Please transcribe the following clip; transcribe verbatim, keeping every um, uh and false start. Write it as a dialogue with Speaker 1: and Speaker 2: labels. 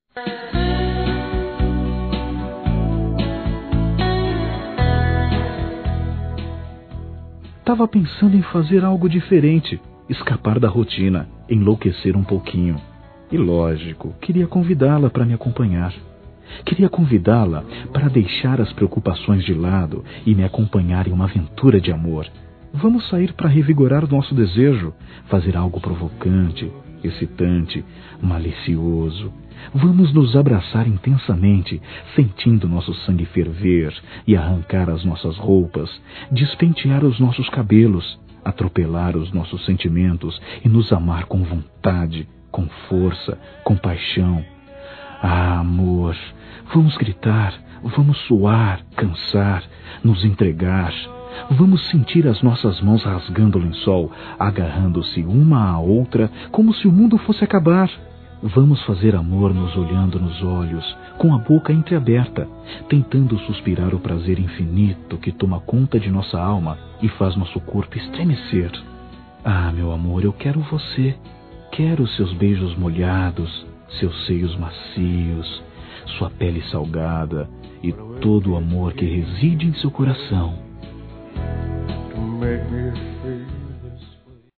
Speaker 1: Tava pensando em fazer algo diferente, escapar da rotina, enlouquecer um pouquinho. E lógico, queria convidá-la para me acompanhar. Queria convidá-la para deixar as preocupações de lado e me acompanhar em uma aventura de amor. Vamos sair para revigorar nosso desejo, fazer algo provocante, excitante, malicioso. Vamos nos abraçar intensamente, sentindo nosso sangue ferver e arrancar as nossas roupas, despentear os nossos cabelos, atropelar os nossos sentimentos e nos amar com vontade, com força, com paixão. Ah, amor, vamos gritar, vamos suar, cansar, nos entregar. Vamos sentir as nossas mãos rasgando o lençol, agarrando-se uma à outra, como se o mundo fosse acabar. Vamos fazer amor nos olhando nos olhos, com a boca entreaberta, tentando suspirar o prazer infinito que toma conta de nossa alma e faz nosso corpo estremecer. Ah, meu amor, eu quero você. Quero seus beijos molhados, seus seios macios, sua pele salgada e todo o amor que reside em seu coração.
Speaker 2: Make me